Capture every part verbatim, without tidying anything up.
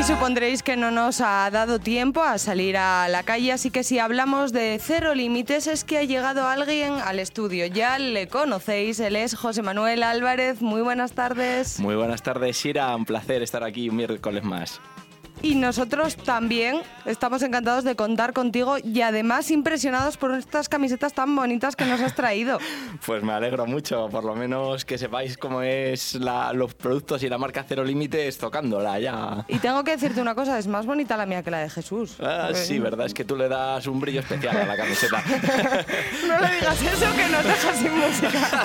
Y supondréis que no nos ha dado tiempo a salir a la calle, así que si hablamos de Cero Límites es que ha llegado alguien al estudio. Ya le conocéis, él es José Manuel Álvarez. Muy buenas tardes. Muy buenas tardes, Sira. Un placer estar aquí un miércoles más. Y nosotros también estamos encantados de contar contigo y además impresionados por estas camisetas tan bonitas que nos has traído. Pues me alegro mucho, por lo menos que sepáis cómo es la, los productos y la marca Cero Límites tocándola ya. Y tengo que decirte una cosa, es más bonita la mía que la de Jesús. Ah, sí, verdad, es que tú le das un brillo especial a la camiseta. No le digas eso, que nos dejas sin música.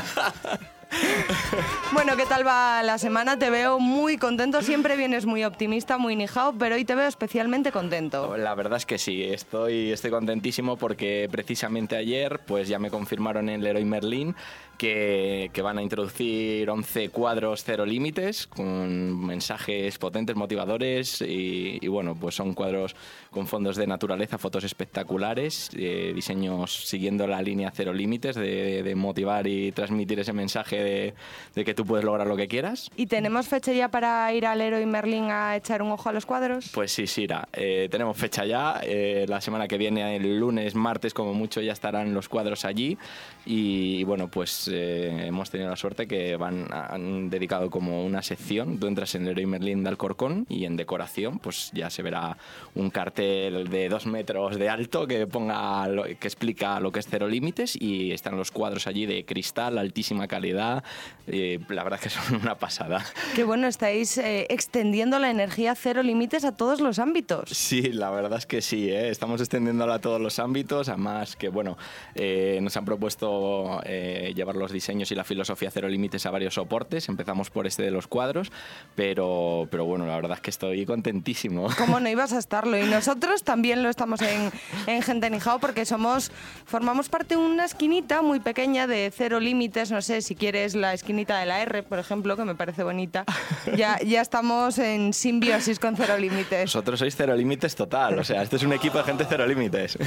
Bueno, ¿qué tal va la semana? Te veo muy contento, siempre vienes muy optimista, muy nijao, pero hoy te veo especialmente contento. La verdad es que sí, estoy, estoy contentísimo porque precisamente ayer pues ya me confirmaron en Leroy Merlin que, que van a introducir once cuadros Cero Límites con mensajes potentes, motivadores y, y bueno, pues son cuadros con fondos de naturaleza, fotos espectaculares, eh, diseños siguiendo la línea Cero Límites de, de motivar y transmitir ese mensaje De, de que tú puedes lograr lo que quieras. ¿Y tenemos fecha ya para ir al Leroy Merlin a echar un ojo a los cuadros? Pues sí, Sira, eh, tenemos fecha ya. Eh, la semana que viene, el lunes, martes, como mucho, ya estarán los cuadros allí. Y, y bueno, pues eh, hemos tenido la suerte que van han dedicado como una sección. Tú entras en Leroy Merlin de Alcorcón y en decoración, pues ya se verá un cartel de dos metros de alto que ponga lo, que explica lo que es Cero Límites y están los cuadros allí de cristal, altísima calidad. Eh, la verdad es que son una pasada. Qué bueno, estáis eh, extendiendo la energía Cero Límites a todos los ámbitos. Sí, la verdad es que sí, ¿eh? Estamos extendiéndola a todos los ámbitos, además que bueno, eh, nos han propuesto eh, llevar los diseños y la filosofía Cero Límites a varios soportes. Empezamos por este de los cuadros, pero, pero bueno, la verdad es que estoy contentísimo. ¿Cómo no ibas a estarlo? Y nosotros también lo estamos en, en Gente Nijao porque somos, formamos parte de una esquinita muy pequeña de Cero Límites, no sé si quieres la esquinita de la R, por ejemplo, que me parece bonita. Ya, ya estamos en simbiosis con Cero Límites. Vosotros sois Cero Límites total, o sea, este es un equipo de gente Cero Límites.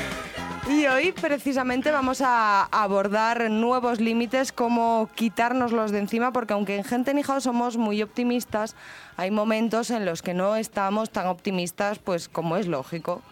Y hoy precisamente vamos a abordar nuevos límites, cómo quitárnoslos de encima, porque aunque en Gente Nijao somos muy optimistas, hay momentos en los que no estamos tan optimistas, pues como es lógico.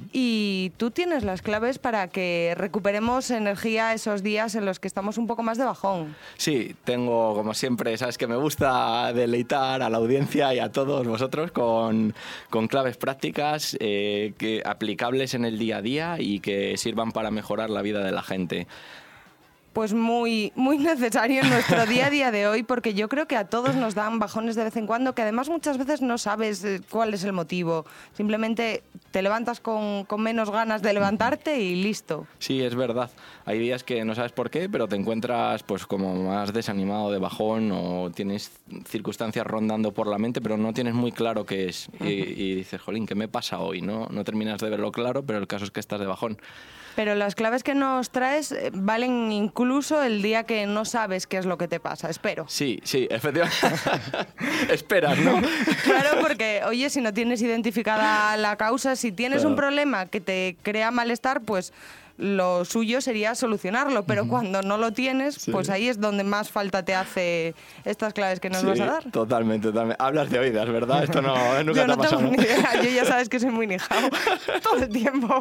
Y tú tienes las claves para que recuperemos energía esos días en los que estamos un poco más de bajón. Sí, tengo, como siempre, sabes que me gusta deleitar a la audiencia y a todos vosotros con, con claves prácticas eh, que, aplicables en el día a día y que sirvan para mejorar la vida de la gente. Pues muy, muy necesario en nuestro día a día de hoy, porque yo creo que a todos nos dan bajones de vez en cuando, que además muchas veces no sabes cuál es el motivo. Simplemente te levantas con, con menos ganas de levantarte y listo. Sí, es verdad. Hay días que no sabes por qué, pero te encuentras pues como más desanimado, de bajón, o tienes circunstancias rondando por la mente, pero no tienes muy claro qué es. Uh-huh. y, y dices, jolín, ¿qué me pasa hoy? No, no terminas de verlo claro, pero el caso es que estás de bajón. Pero las claves que nos traes valen incluso el día que no sabes qué es lo que te pasa, espero. Sí, sí, efectivamente. Esperas, ¿no? Claro, porque, oye, si no tienes identificada la causa, si tienes claro. un problema que te crea malestar, pues lo suyo sería solucionarlo, pero uh-huh. cuando no lo tienes, sí. pues ahí es donde más falta te hace estas claves que nos sí, vas a dar. Totalmente, totalmente. Hablas de oídas, ¿verdad? Esto no, nunca Yo te no ha pasado. Tengo ni idea. Yo ya sabes que soy muy nijao todo el tiempo.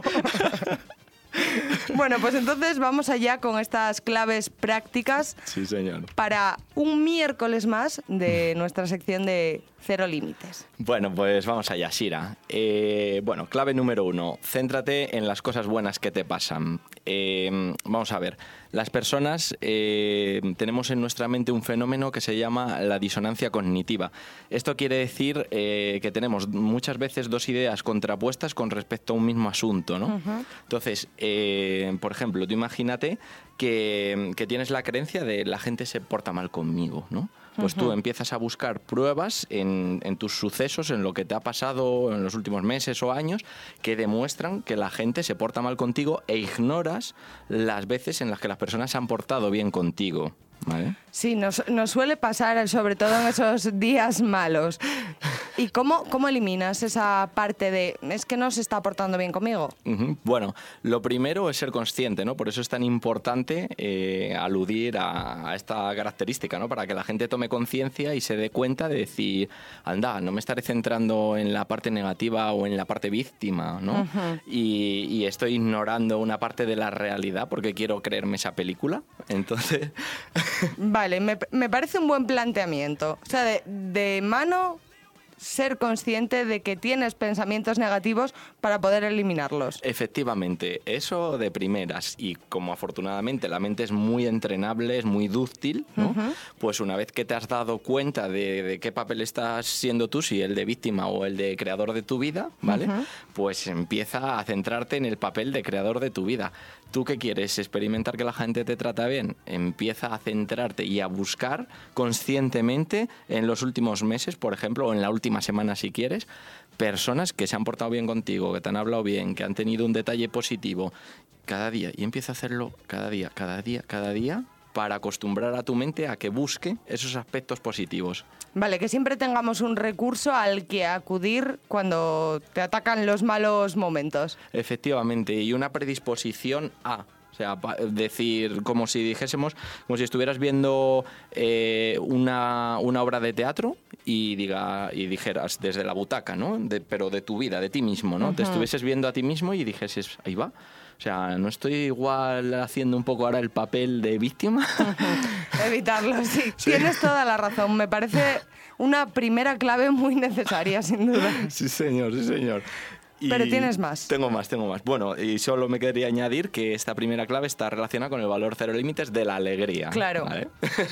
Bueno, pues entonces vamos allá con estas claves prácticas. Sí, señor. Para un miércoles más de nuestra sección de Cero Límites. Bueno, pues vamos allá, Sira. Eh, bueno, clave número uno. Céntrate en las cosas buenas que te pasan. Eh, vamos a ver. Las personas eh, tenemos en nuestra mente un fenómeno que se llama la disonancia cognitiva. Esto quiere decir eh, que tenemos muchas veces dos ideas contrapuestas con respecto a un mismo asunto, ¿no? Uh-huh. Entonces, eh, por ejemplo, tú imagínate que, que tienes la creencia de la gente se porta mal conmigo, ¿no? Pues uh-huh. tú empiezas a buscar pruebas en, en tus sucesos, en lo que te ha pasado en los últimos meses o años, que demuestran que la gente se porta mal contigo e ignoras las veces en las que las personas se han portado bien contigo. ¿Vale? Sí, nos, nos suele pasar, sobre todo en esos días malos. ¿Y cómo, cómo eliminas esa parte de es que no se está portando bien conmigo? Uh-huh. Bueno, lo primero es ser consciente, ¿no? Por eso es tan importante eh, aludir a, a esta característica, ¿no? Para que la gente tome conciencia y se dé cuenta de decir, anda, no me estaré centrando en la parte negativa o en la parte víctima, ¿no? Uh-huh. y, y estoy ignorando una parte de la realidad porque quiero creerme esa película. Entonces... Vale, me, me parece un buen planteamiento. O sea, de, de mano... ser consciente de que tienes pensamientos negativos para poder eliminarlos. Efectivamente, eso de primeras. Y como afortunadamente la mente es muy entrenable, es muy dúctil, ¿no? Uh-huh. Pues una vez que te has dado cuenta de, de qué papel estás siendo tú, si el de víctima o el de creador de tu vida, ¿vale? Uh-huh. Pues empieza a centrarte en el papel de creador de tu vida. ¿Tú qué quieres? ¿Experimentar que la gente te trata bien? Empieza a centrarte y a buscar conscientemente en los últimos meses, por ejemplo, o en la última semana si quieres, personas que se han portado bien contigo, que te han hablado bien, que han tenido un detalle positivo cada día. Y empieza a hacerlo cada día, cada día, cada día, para acostumbrar a tu mente a que busque esos aspectos positivos. Vale, que siempre tengamos un recurso al que acudir cuando te atacan los malos momentos. Efectivamente, y una predisposición a... O sea, decir, como si dijésemos, como si estuvieras viendo eh, una, una obra de teatro y diga y dijeras desde la butaca, ¿no? De, pero de tu vida, de ti mismo, ¿no? Uh-huh. Te estuvieses viendo a ti mismo y dijeses, ahí va. O sea, ¿no estoy igual haciendo un poco ahora el papel de víctima? Uh-huh. Evitarlo, sí. sí. Tienes toda la razón. Me parece una primera clave muy necesaria, sin duda. Sí, señor, sí, señor. Y pero tienes más. Tengo más, tengo más. Bueno, y solo me quedaría añadir que esta primera clave está relacionada con el valor cero límites de la alegría. Claro. ¿Vale?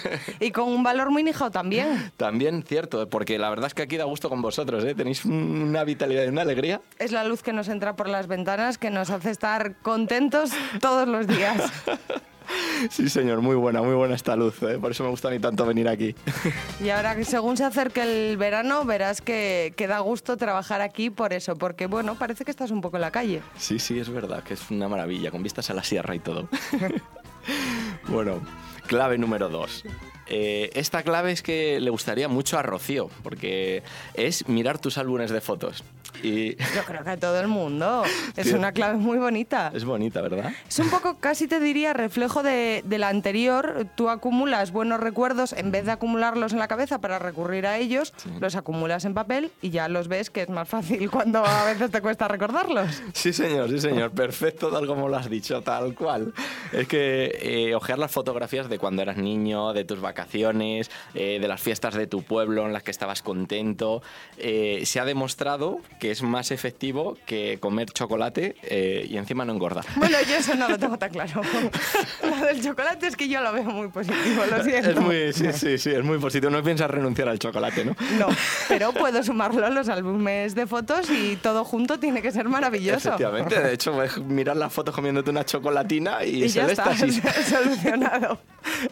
Y con un valor muy nijao también. También, cierto, porque la verdad es que aquí da gusto con vosotros, ¿eh? Tenéis una vitalidad y una alegría. Es la luz que nos entra por las ventanas que nos hace estar contentos todos los días. Sí, señor, muy buena, muy buena esta luz, ¿eh? Por eso me gusta a mí tanto venir aquí. Y ahora que según se acerque el verano, verás que, que da gusto trabajar aquí por eso, porque bueno, parece que estás un poco en la calle. Sí, sí, es verdad, que es una maravilla, con vistas a la sierra y todo. Bueno, clave número dos. Eh, esta clave es que le gustaría mucho a Rocío, porque es mirar tus álbumes de fotos. Y... Yo creo que a todo el mundo. Es sí, una clave muy bonita. Es bonita, ¿verdad? Es un poco, casi te diría, reflejo de, de la anterior. Tú acumulas buenos recuerdos, en vez de acumularlos en la cabeza para recurrir a ellos, sí. los acumulas en papel y ya los ves, que es más fácil cuando a veces te cuesta recordarlos. Sí, señor, sí, señor. Perfecto, tal como lo has dicho, tal cual. Es que eh, ojear las fotografías de cuando eras niño, de tus vacaciones, eh, de las fiestas de tu pueblo en las que estabas contento, eh, se ha demostrado que es más efectivo que comer chocolate eh, y encima no engorda. Bueno, yo eso no lo tengo tan claro. Lo del chocolate es que yo lo veo muy positivo, lo siento. Es muy, sí, sí, sí, es muy positivo. No piensas renunciar al chocolate, ¿no? No, pero puedo sumarlo a los álbumes de fotos y todo junto tiene que ser maravilloso. Efectivamente, de hecho, mirar las fotos comiéndote una chocolatina y, y es ya el está, éxtasis. Solucionado.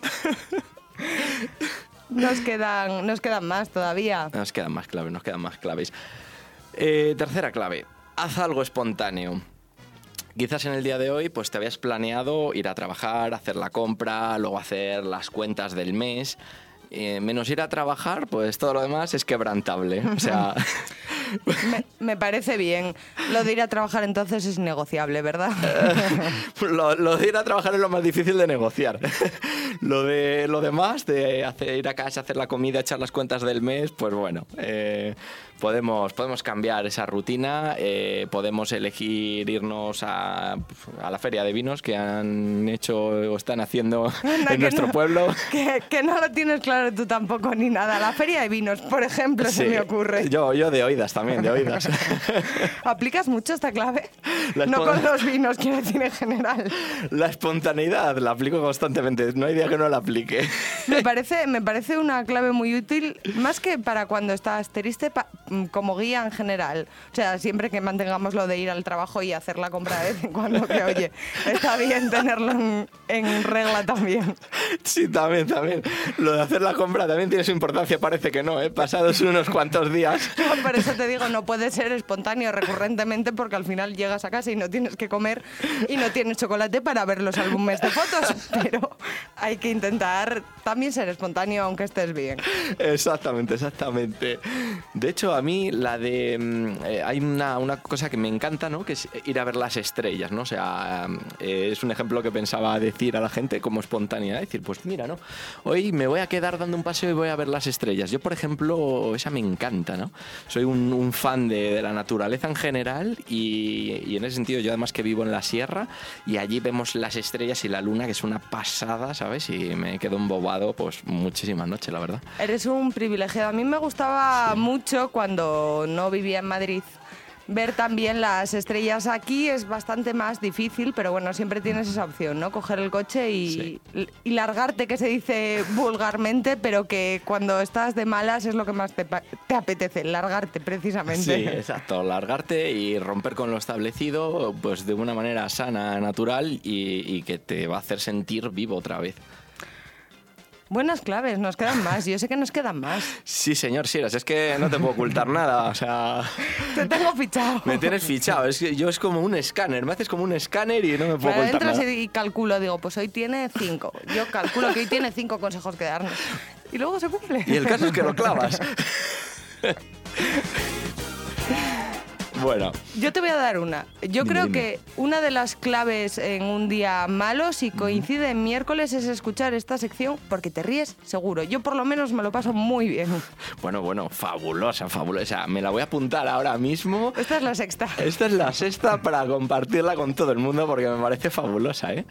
Nos quedan, nos quedan más todavía. Nos quedan más claves, nos quedan más claves. Eh, tercera clave, haz algo espontáneo. Quizás en el día de hoy pues te habías planeado ir a trabajar, hacer la compra, luego hacer las cuentas del mes. Eh, menos ir a trabajar, pues todo lo demás es quebrantable. O sea... me, me parece bien. Lo de ir a trabajar entonces es negociable, ¿verdad? lo, lo de ir a trabajar es lo más difícil de negociar. Lo de lo demás, de hacer, ir a casa, hacer la comida, echar las cuentas del mes, pues bueno, eh, podemos, podemos cambiar esa rutina, eh, podemos elegir irnos a, a la feria de vinos que han hecho o están haciendo no, en nuestro no, pueblo. Que, que no lo tienes claro tú tampoco ni nada. La feria de vinos, por ejemplo, sí, se me ocurre. Yo, yo de oídas también, de oídas. ¿Aplicas mucho esta clave? No con los vinos, quiero decir en general. La espontaneidad la aplico constantemente, no hay día que no la aplique. Me parece, me parece una clave muy útil, más que para cuando estás triste, pa, como guía en general. O sea, siempre que mantengamos lo de ir al trabajo y hacer la compra de vez en cuando, que oye, está bien tenerlo en, en regla también. Sí, también, también. Lo de hacer la compra también tiene su importancia, parece que no, ¿eh? Pasados unos cuantos días. No, por eso te digo, no puede ser espontáneo recurrentemente porque al final llegas a casa y no tienes que comer y no tienes chocolate para ver los álbumes de fotos, pero hay que intentar también ser espontáneo aunque estés bien. Exactamente, exactamente. De hecho, a mí la de... Eh, hay una, una cosa que me encanta, ¿no? Que es ir a ver las estrellas, ¿no? O sea, eh, es un ejemplo que pensaba decir a la gente como espontánea, decir, pues mira, ¿no? Hoy me voy a quedar dando un paseo y voy a ver las estrellas. Yo, por ejemplo, esa me encanta, ¿no? Soy un, un fan de, de la naturaleza en general y, y en ese sentido yo además que vivo en la sierra y allí vemos las estrellas y la luna, que es una pasada, ¿sabes? Y me quedo embobado pues muchísimas noches, la verdad. Eres un privilegiado. A mí me gustaba Sí. mucho cuando no vivía en Madrid. Ver también las estrellas aquí es bastante más difícil, pero bueno, siempre tienes esa opción, ¿no? Coger el coche y, Sí. y largarte, que se dice vulgarmente, pero que cuando estás de malas es lo que más te, pa- te apetece, largarte precisamente. Sí, exacto, largarte y romper con lo establecido pues de una manera sana, natural y, y que te va a hacer sentir vivo otra vez. Buenas claves, nos quedan más. Yo sé que nos quedan más. Sí, señor Sieras, es que no te puedo ocultar nada, o sea... Te tengo fichado. Me tienes fichado, es que yo es como un escáner, me haces como un escáner y no me puedo Pero ocultar entras nada. y calculo, digo, pues hoy tiene cinco. Yo calculo que hoy tiene cinco consejos que darnos. Y luego se cumple. Y el caso es que lo clavas. Bueno, Yo te voy a dar una. Yo Dime, creo dime. que una de las claves en un día malo, si coincide en miércoles, es escuchar esta sección porque te ríes seguro. Yo por lo menos me lo paso muy bien. bueno, bueno, fabulosa, fabulosa. Me la voy a apuntar ahora mismo. Esta es la sexta. Esta es la sexta para compartirla con todo el mundo porque me parece fabulosa, ¿eh?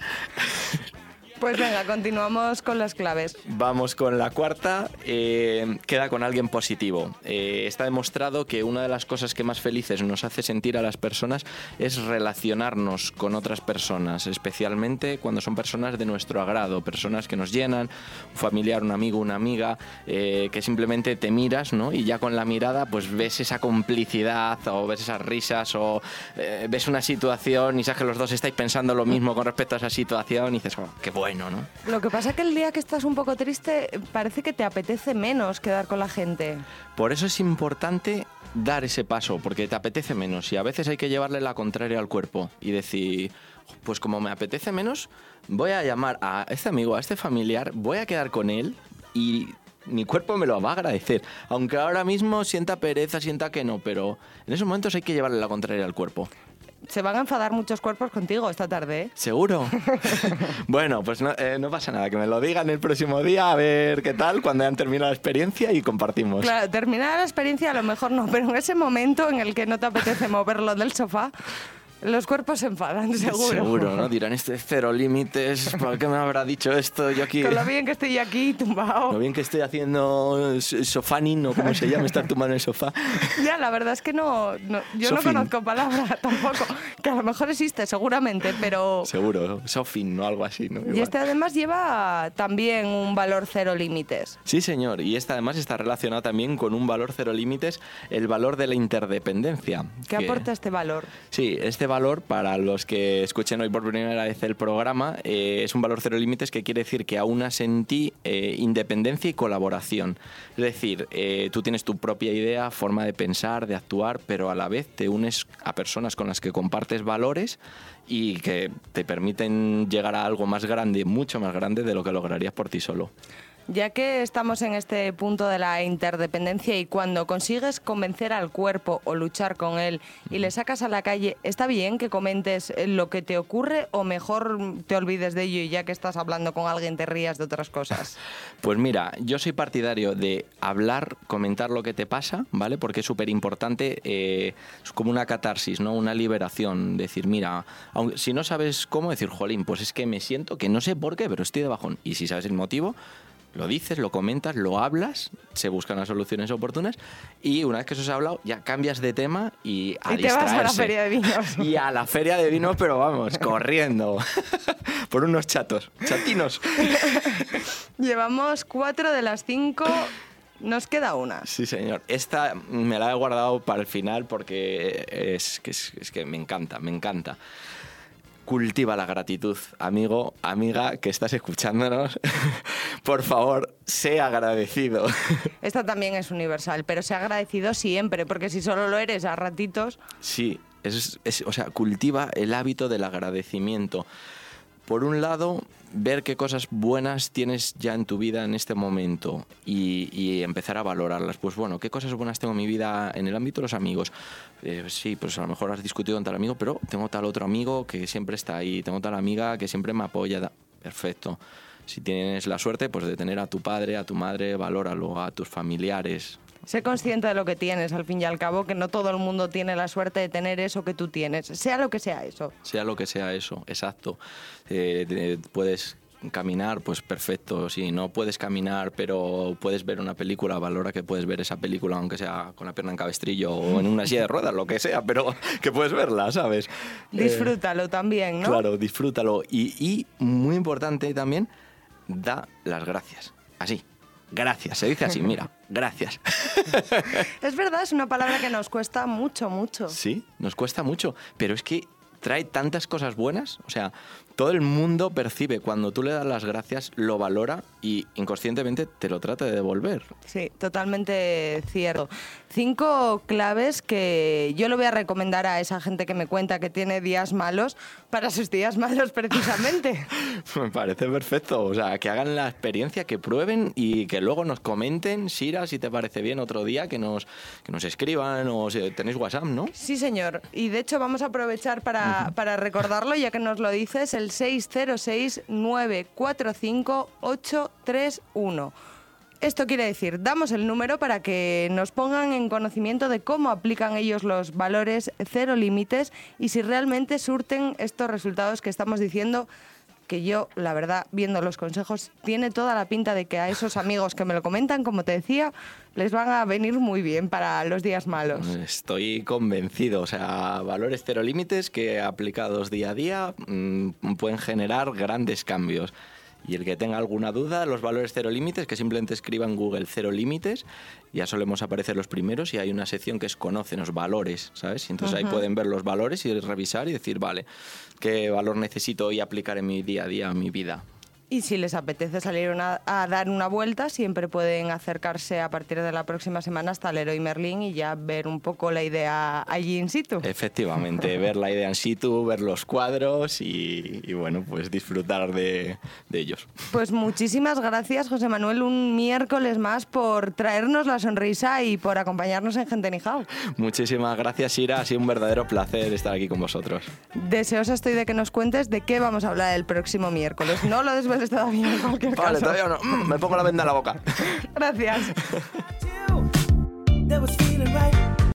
Pues venga, continuamos con las claves. Vamos con la cuarta, eh, queda con alguien positivo. Eh, está demostrado que una de las cosas que más felices nos hace sentir a las personas es relacionarnos con otras personas, especialmente cuando son personas de nuestro agrado, personas que nos llenan, un familiar, un amigo, una amiga, eh, que simplemente te miras, ¿no? Y ya con la mirada pues ves esa complicidad o ves esas risas o eh, ves una situación y sabes que los dos estáis pensando lo mismo con respecto a esa situación y dices, oh, qué bueno. Bueno, ¿no? Lo que pasa es que el día que estás un poco triste parece que te apetece menos quedar con la gente. Por eso es importante dar ese paso, porque te apetece menos y a veces hay que llevarle la contraria al cuerpo y decir, pues como me apetece menos, voy a llamar a este amigo, a este familiar, voy a quedar con él y mi cuerpo me lo va a agradecer. Aunque ahora mismo sienta pereza, sienta que no, pero en esos momentos hay que llevarle la contraria al cuerpo. Se van a enfadar muchos cuerpos contigo esta tarde, ¿eh? ¿Seguro? Bueno, pues no, eh, no pasa nada, que me lo digan el próximo día, a ver qué tal, cuando hayan terminado la experiencia y compartimos. Claro, terminar la experiencia a lo mejor no, pero en ese momento en el que no te apetece moverlo del sofá, los cuerpos se enfadan, seguro. Seguro, ¿no? Dirán, este es cero límites, ¿por qué me habrá dicho esto? Yo aquí... Con lo bien que estoy aquí tumbado. Lo bien que estoy haciendo s- sofaning, o como se llama, estar tumbado en el sofá. Ya, la verdad es que no, no yo Sofín. no conozco palabra tampoco, que a lo mejor existe seguramente, pero... Seguro, sofing o algo así, ¿no? Y Igual. este además lleva también un valor cero límites. Sí, señor, y este además está relacionado también con un valor cero límites, el valor de la interdependencia. ¿Qué que- aporta este valor? Sí, este valor, para los que escuchen hoy por primera vez el programa, eh, es un valor cero límites que quiere decir que aunas en ti eh, independencia y colaboración. Es decir, eh, tú tienes tu propia idea, forma de pensar, de actuar, pero a la vez te unes a personas con las que compartes valores y que te permiten llegar a algo más grande, mucho más grande de lo que lograrías por ti solo. Ya que estamos en este punto de la interdependencia y cuando consigues convencer al cuerpo o luchar con él y le sacas a la calle, ¿está bien que comentes lo que te ocurre o mejor te olvides de ello y ya que estás hablando con alguien te rías de otras cosas? Pues mira, yo soy partidario de hablar, comentar lo que te pasa, ¿vale? Porque es súper importante, eh, es como una catarsis, ¿no? Una liberación. Decir, mira, aunque, si no sabes cómo, decir, jolín, pues es que me siento que no sé por qué, pero estoy de bajón. Y si sabes el motivo, lo dices, lo comentas, lo hablas, se buscan las soluciones oportunas y una vez que eso se ha hablado, ya cambias de tema y a Y te vas a la distraerse. feria de vinos. Y a la feria de vinos, pero vamos, corriendo. Por unos chatos, chatinos. Llevamos cuatro de las cinco, nos queda una. Sí, señor. Esta me la he guardado para el final porque es que, es, es que me encanta, me encanta. cultiva la gratitud, amigo, amiga, que estás escuchándonos. Por favor, sé agradecido. Esta también es universal, pero sé agradecido siempre, porque si solo lo eres a ratitos... Sí, es, es, o sea, cultiva el hábito del agradecimiento. Por un lado, ver qué cosas buenas tienes ya en tu vida en este momento y, y empezar a valorarlas. Pues bueno, ¿qué cosas buenas tengo en mi vida en el ámbito de los amigos? Eh, sí, pues a lo mejor has discutido con tal amigo, pero tengo tal otro amigo que siempre está ahí, tengo tal amiga que siempre me apoya. Perfecto. Si tienes la suerte, pues de tener a tu padre, a tu madre, valóralo, a tus familiares. Sé consciente de lo que tienes, al fin y al cabo, que no todo el mundo tiene la suerte de tener eso que tú tienes, sea lo que sea eso. Sea lo que sea eso, exacto. Eh, de, puedes caminar, pues perfecto. Si no puedes caminar, pero puedes ver una película, valora que puedes ver esa película, aunque sea con la pierna en cabestrillo o en una silla de ruedas, lo que sea, pero que puedes verla, ¿sabes? Disfrútalo eh, también, ¿no? Claro, disfrútalo. Y, y, muy importante también, da las gracias. Así. Gracias, se dice así, mira, gracias. Es verdad, es una palabra que nos cuesta mucho, mucho. Sí, nos cuesta mucho, pero es que trae tantas cosas buenas, o sea, todo el mundo percibe cuando tú le das las gracias, lo valora y inconscientemente te lo trata de devolver. Sí, totalmente cierto. Cinco claves que yo le voy a recomendar a esa gente que me cuenta que tiene días malos para sus días malos precisamente. Me parece perfecto, o sea, que hagan la experiencia, que prueben y que luego nos comenten, Sira, si te parece bien otro día, que nos, que nos escriban o si tenéis WhatsApp, ¿no? Sí, señor. Y de hecho vamos a aprovechar para, uh-huh. para recordarlo, ya que nos lo dices, el seis cero seis nueve cuatro cinco ocho tres uno. Esto quiere decir, damos el número para que nos pongan en conocimiento de cómo aplican ellos los valores cero límites y si realmente surten estos resultados que estamos diciendo, que yo, la verdad, viendo los consejos, tiene toda la pinta de que a esos amigos que me lo comentan, como te decía, les van a venir muy bien para los días malos. Estoy convencido, o sea, valores cero límites que aplicados día a día mmm, pueden generar grandes cambios. Y el que tenga alguna duda, los valores cero límites, que simplemente escriba en Google cero límites, ya solemos aparecer los primeros y hay una sección que es Conócenos, valores, ¿sabes? Y entonces uh-huh. ahí pueden ver los valores y revisar y decir, vale, ¿qué valor necesito hoy aplicar en mi día a día, en mi vida? Y si les apetece salir una, a dar una vuelta, siempre pueden acercarse a partir de la próxima semana hasta Leroy Merlin y ya ver un poco la idea allí in situ. Efectivamente, ver la idea in situ, ver los cuadros y, y bueno, pues disfrutar de, de ellos. Pues muchísimas gracias, José Manuel, un miércoles más por traernos la sonrisa y por acompañarnos en Gente Nihao. Muchísimas gracias, Ira, ha sido un verdadero placer estar aquí con vosotros. Deseosa estoy de que nos cuentes de qué vamos a hablar el próximo miércoles. No lo desveles todavía en cualquier caso. Vale, todavía no. Me pongo la venda en la boca. Gracias.